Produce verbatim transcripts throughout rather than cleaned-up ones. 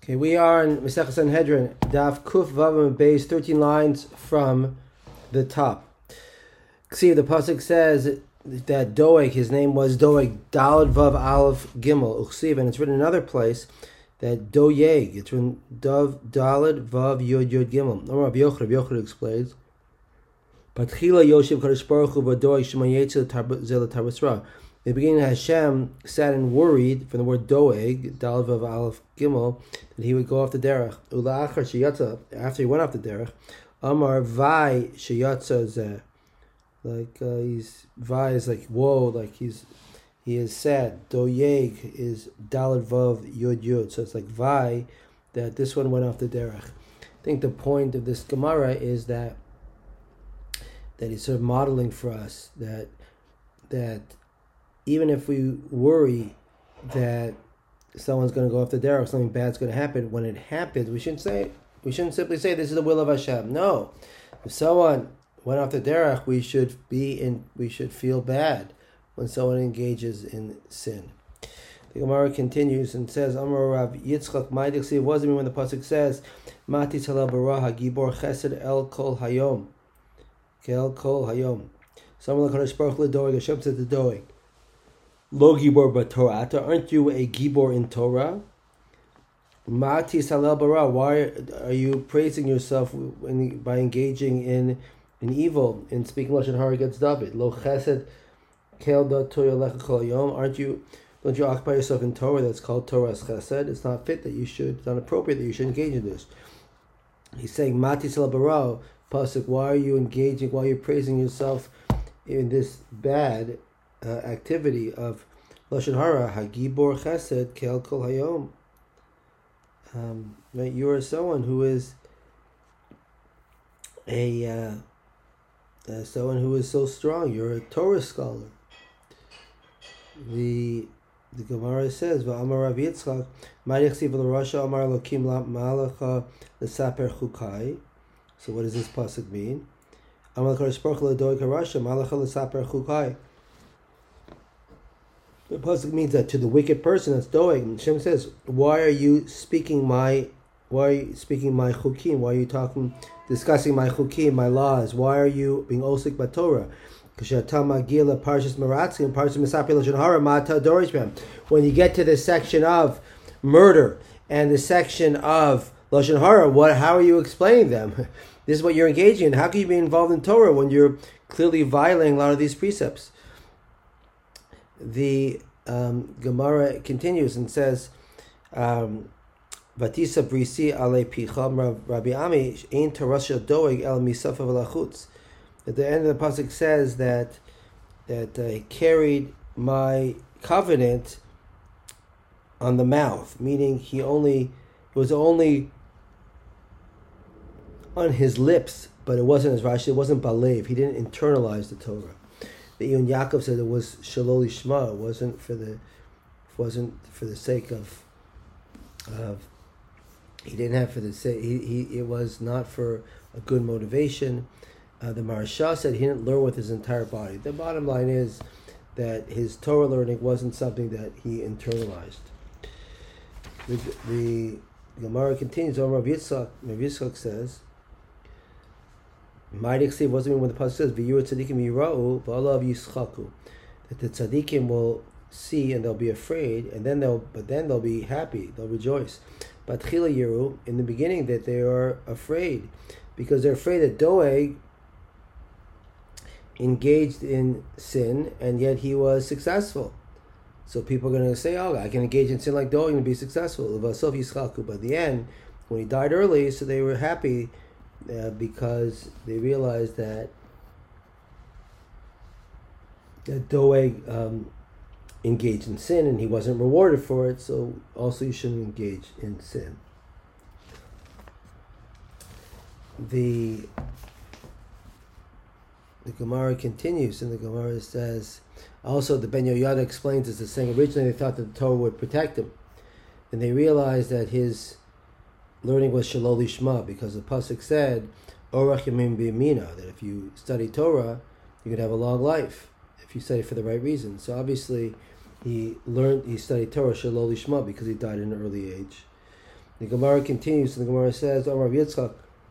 Okay, we are in Masechah Sanhedrin, Daf Kuf Vav Beis, thirteen lines from the top. See, the pasuk says that Doeg, his name was Doeg, Dalad Vav Aleph Gimel Uchsiv, and it's written in another place that Doeg, it's written Dav Dalad Vav Yod Yod Gimel. No, Rabbi Yochanan, Rabbi Yochanan explains. Patchila Yoshev Kadosh Baruch Hu V'Doeg Shema Yetzel Zel Tarbasra. In the beginning, Hashem sat and worried from the word Doeg, Dalad Vav Aleph Gimel, that he would go off the derech. Ula'achar sheyatza, after he went off the derech, Amar Vai sheyatza zeh. Like uh, he's Vai is like whoa, like he's he is sad. Doeg is Dalad Vav Yod Yod, so it's like Vai that this one went off the derech. I think the point of this Gemara is that that he's sort of modeling for us that that even if we worry that someone's going to go off the derech, something bad's going to happen, when it happens, we shouldn't say we shouldn't simply say this is the will of Hashem. No, if someone went off the derech, we should be in. We should feel bad when someone engages in sin. The Gemara continues and says, "Amar Rav Yitzchak Ma'idich." See, it wasn't even when the pasuk says, "Mati Talal Baraha Gibor Chesed El Kol Hayom." El Kol Hayom. Someone like Kadosh Baruch Hu Doeg. Hashem said to Doeg, "Lo Gibor B'Torah. Aren't you a Gibor in Torah? Mati Salel Bara. Why are you praising yourself when, by engaging in in evil, in speaking lashon hara against David? Lo Chesed Kel Da Torah Lecha Kol Hayom. Aren't you? Don't you occupy yourself in Torah that's called Torah's Chesed? It's not fit that you should. It's not appropriate that you should engage in this." He's saying Mati Salel Bara. Pasuk, why are you engaging, why are you praising yourself in this bad uh, activity of Lashon Hara, Hagibor Chesed, Kel Kol Hayom? Um, right, you are someone who is a, uh, uh, someone who is so strong, you're a Torah scholar. The the Gemara says, V'amar Rav Yitzchak, Ma'arich Siv L'Rasha Amar Elokim Ma'alacha L'Saper Chukai. So what does this pasuk mean? The pasuk means that to the wicked person that's Doeg, Hashem says, "Why are you speaking my? Why are you speaking my chukim? Why are you talking, discussing my chukim, my laws? Why are you being osik b'Torah?" When you get to the section of murder and the section of Lashon Hara, what? How are you explaining them? This is what you're engaging in. How can you be involved in Torah when you're clearly violating a lot of these precepts? The um, Gemara continues and says, um, "Vatisa brisi ale picham Rabbi Ami ein tarasha doeg el misafa v'lachutz." At the end of the pasuk says that that I carried my covenant on the mouth, meaning he only it was only on his lips, but it wasn't, as Rashi, it wasn't balev. He didn't internalize the Torah. The Iyun Yaakov said it was shalol lishma. It wasn't for the, it wasn't for the sake of, of. He didn't have for the sake. He, he it was not for a good motivation. Uh, the Maharsha said he didn't learn with his entire body. The bottom line is that his Torah learning wasn't something that he internalized. The, the Gemara continues on. Rav Yitzchak, Rav Yitzchak says, Ma'arich wasn't even when the pasuk says V'yur tzadikim yira'u v'alav yischaku, that the tzadikim will see and they'll be afraid, and then they'll but then they'll be happy, they'll rejoice. But chila yiru, in the beginning, that they are afraid because they're afraid that Doeg engaged in sin and yet he was successful. So people are going to say, "Oh, I can engage in sin like Doeg and be successful." V'asof yischaku. But at the end, when he died early, so they were happy. Uh, because they realized that that Doeg um, engaged in sin and he wasn't rewarded for it, so also you shouldn't engage in sin. The the Gemara continues, and the Gemara says, also the Ben Yoyada explains this as saying originally they thought that the Torah would protect him, and they realized that his learning was shalol lishma, because the pasuk said, "Orach yamim b'yamina," that if you study Torah, you could have a long life if you study for the right reason. So obviously, he learned, he studied Torah shalol lishma because he died at an early age. The Gemara continues, and the Gemara says, Omar Yitzchak,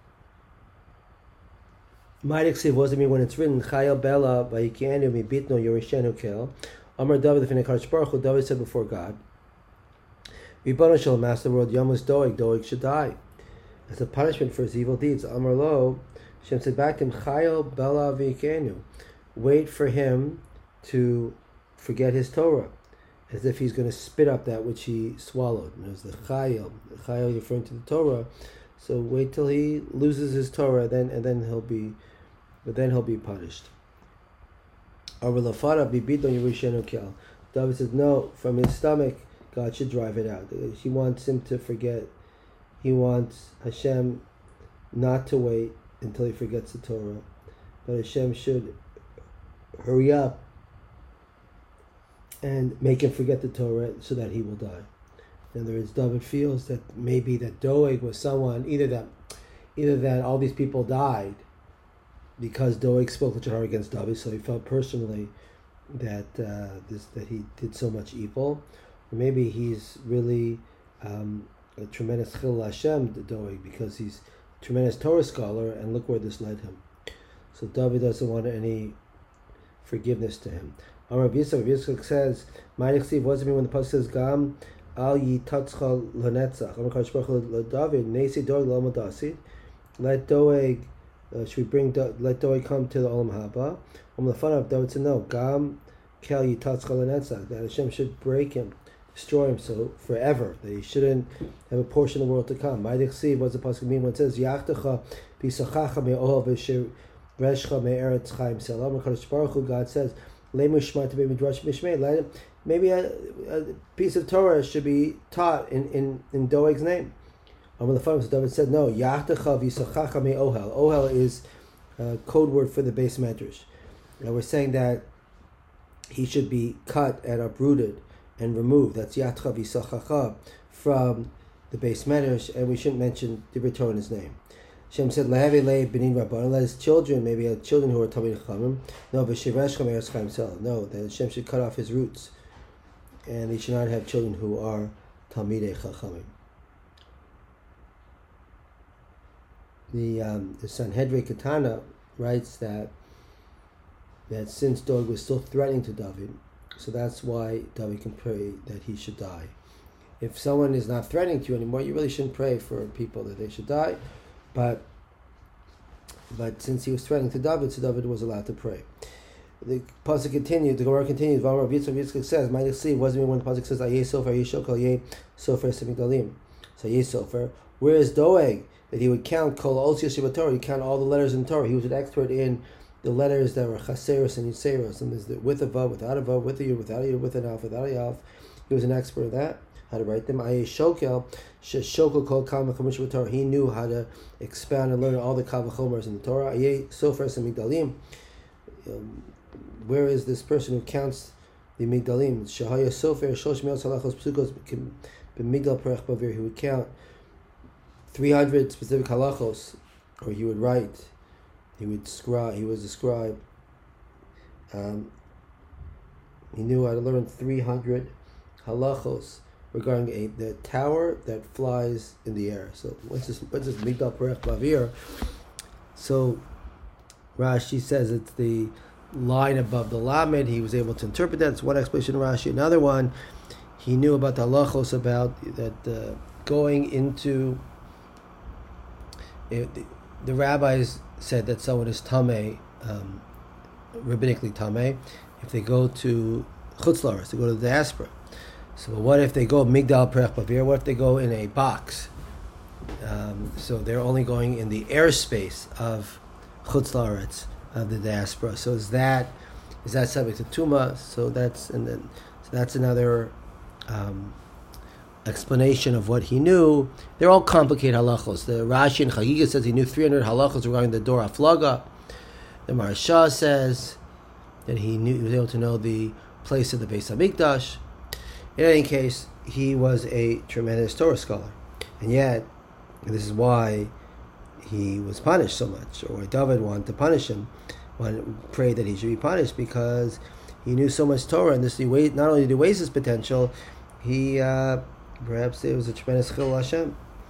Ma'adik wasn't me when it's written, Chayil Bela Vayikenu Mibitno Yorishenu Kel. Omar David, the Finei Baruch Hu, David said before God, Ribono Shel Master World, Yamus Doeg, Doeg should die as a punishment for his evil deeds. Amar Lo, Shem said back to him, Chayil Bela Vayikenu. Wait for him to forget his Torah, as if he's going to spit up that which he swallowed. And it was the Chayil, the Chayil referring to the Torah. So wait till he loses his Torah, then and then he'll be, but then he'll be punished. David says no, from his stomach God should drive it out. He wants him to forget. He wants Hashem not to wait until he forgets the Torah, but Hashem should hurry up and make him forget the Torah so that he will die. In other words, David feels that maybe that Doeg was someone, either that either that all these people died because Doeg spoke Lashon Hara against David, so he felt personally that uh, this that he did so much evil, or maybe he's really um, a tremendous chil Hashem, Doeg, because he's a tremendous Torah scholar, and look where this led him. So David doesn't want any forgiveness to him. Amar Yitzchak, Yitzchak says, "Ma'adik Siv wasn't me when the pasuk says Gam Al Yitatzcha Lanetzach." Amar Kadosh Baruch Hu David, Nesi Doeg Lo Madasid. Let Doeg, uh, should we bring Do, let Doeg come to the Olam Haba? Om Lefanav, David said no. Gam Kel Yitatzcha Lanetzach. That Hashem should break him, destroy him, so forever. That he shouldn't have a portion of the world to come. Ma'adik Siv, what's the pasuk mean when it says Yachtecha Bisachacha Me'ohel V'Shir Reshcha Me'eretz Chaim Sel? Amar Kadosh Baruch Hu, God says, maybe a, a piece of Torah should be taught in, in, in Doeg's name. David said, no, Ohel. Ohel is a code word for the base medrash. Now we're saying that he should be cut and uprooted and removed. That's Yatcha V'Sachacha from the base medrash, and we shouldn't mention the Torah in his name. Shem said, "Lehevi le benin rabbanon." Let his children, maybe have children who are talmidei chachamim. No, v'shiresh chameres chaim sel. No, that Hashem should cut off his roots, and he should not have children who are talmidei chachamim. The um, the Sanhedrin Katana writes that that since Doeg was still threatening to David, so that's why David can pray that he should die. If someone is not threatening to you anymore, you really shouldn't pray for people that they should die. But but since he was threatening to David, so David was allowed to pray. The pasuk continued. The Gemara continues. V'amar Yitzchak, Yitzchak says, "Ma'adik Siv wasn't when the pasuk says Ayeh Sofer Yishokal Yeh Sofer Semigdalim." So Yeh Sofer. Where is Doeg that he would count Kol Osios Torah? He count all the letters in Torah. He was an expert in the letters that were Chaseros and Yiseros, and there's the with a vav, without a vav, with a yud, without a yud, with an alf, without a alf. He was an expert in that. How to write them. Ayeh Shokel, Shokel Kol Kal Mechamush Torah. He knew how to expound and learn all the Kal V'chomers in the Torah. Ayeh Sofer Semigdalim. Where is this person who counts the Migdalim? Shahaya Sofer Shosh Me'ot Salachos Psukos B'Migdal Perech Bavir. He would count three hundred specific halachos, or he would write. He would scribe. He was a scribe. Um, he knew how to learn three hundred halachos regarding a the tower that flies in the air. So what's this? What's this Migdal Perech Bavir? So Rashi says it's the line above the Lamed. He was able to interpret that. It's one explanation of Rashi. Another one, he knew about the halachos about that uh, going into. It, the, the rabbis said that someone is tameh, um, rabbinically tameh, if they go to Chutz La'aretz, they go to the diaspora. So what if they go Migdal Perech Bavir? What if they go in a box? Um, so they're only going in the airspace of Chutz La'aretz, of the diaspora. So is that is that subject to Tuma? So that's and then so that's another um, explanation of what he knew. They're all complicated halachos. The Rashi and Chagiga says he knew three hundred halachos regarding the Dor Haflaga. The Maharsha says that he knew he was able to know the place of the Beis Hamikdash. In any case, he was a tremendous Torah scholar, and yet this is why he was punished so much, or why David wanted to punish him, wanted prayed that he should be punished, because he knew so much Torah, and this he not only did he waste his potential, he uh, perhaps it was a tremendous chil Hashem.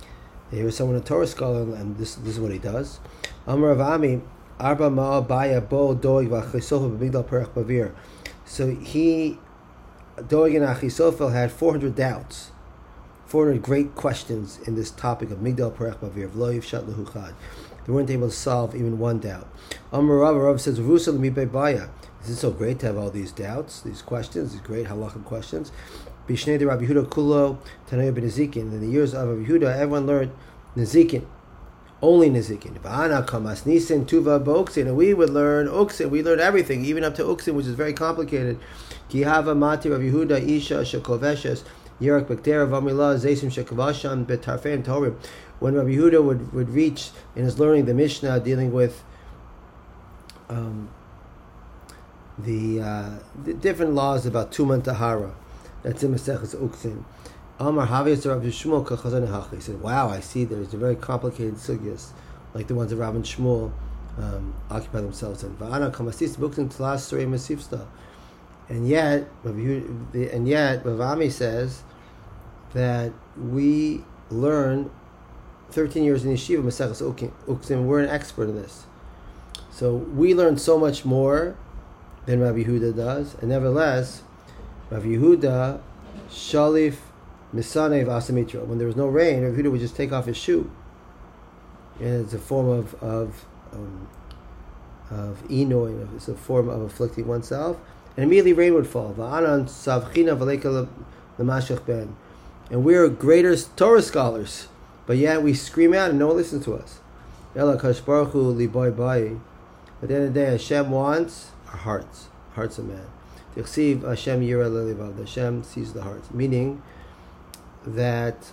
Here is someone a Torah scholar, and this this is what he does. Amar Rav Ami, Arba Ma'a Baya Bo Doeg V'Achisofel B'Migdal Perach Bavir. So he, Doeg and Achisofel had four hundred doubts, four hundred great questions in this topic of Migdal Perach Bavir, of Lo Yivshat Lehu Chad. They weren't able to solve even one doubt. Amar Rav, Rav says, Rusal Mibe Baya. This is so great to have all these doubts, these questions, these great halachic questions. Bishnei de Rabbi Yehuda Kulo Tanaya ben Nezikin. In the years of Rabbi Yehuda, everyone learned Nezikin, only Nezikin. V'ana kamas nisin tuva b'oksin, and we would learn uksin. We learned everything, even up to uksin, which is very complicated. Ki hava mati Rabbi Yehuda isha shekoveshes yirak bektera v'amilah zeisim shekavasham betarfeim torim. When Rabbi Yehuda would, would reach in his learning the Mishnah dealing with um, the, uh, the different laws about Tuma and Tahara. That's in Maseches Uksin. Amar Haviyas Rav Shmuel Kachazan Hachi. He said, wow, I see there's a very complicated sugyas, like the ones that Rav and Shmuel um, occupy themselves in. Va'ana Kamasis Buksin Tlas Surei Masifsta. And yet, and yet, Rav Ami says that we learn thirteen years in yeshiva Maseches Uksin. We're an expert in this. So we learn so much more than Rabbi Yehuda does, and nevertheless, Rabbi Yehuda, Shalif, Misanev Asamitra. When there was no rain, Rabbi Yehuda would just take off his shoe. And it's a form of of um, of inoy. It's a form of afflicting oneself. And immediately rain would fall. Va'anan savchina v'leika l'mashach ben. And we're greater Torah scholars, but yet we scream out and no one listens to us. Ela kadosh baruch hu liboy bai. At the end of the day, Hashem wants our hearts, hearts of man. Hashem yira lelivav. Hashem sees the hearts, meaning that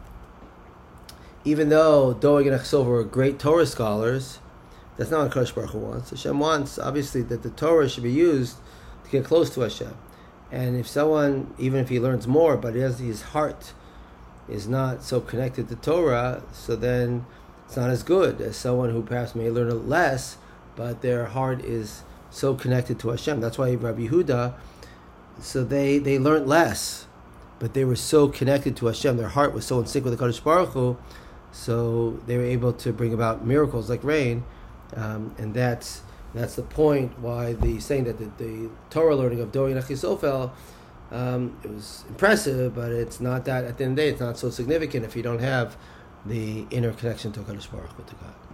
even though Doeg and Achsov were great Torah scholars, that's not what Kadosh Baruch Hu wants. Hashem wants, obviously, that the Torah should be used to get close to Hashem. And if someone, even if he learns more, but his, his heart is not so connected to Torah, so then it's not as good as someone who perhaps may learn less, but their heart is so connected to Hashem. That's why Rabbi Yehuda, so they, they learned less, but they were so connected to Hashem. Their heart was so in sync with the Kadosh Baruch Hu, so they were able to bring about miracles like rain, um, and that's that's the point why the saying that the, the Torah learning of Doeg and Achisofel, um, it was impressive, but it's not that, at the end of the day, it's not so significant if you don't have the inner connection to Kadosh Baruch Hu, to God.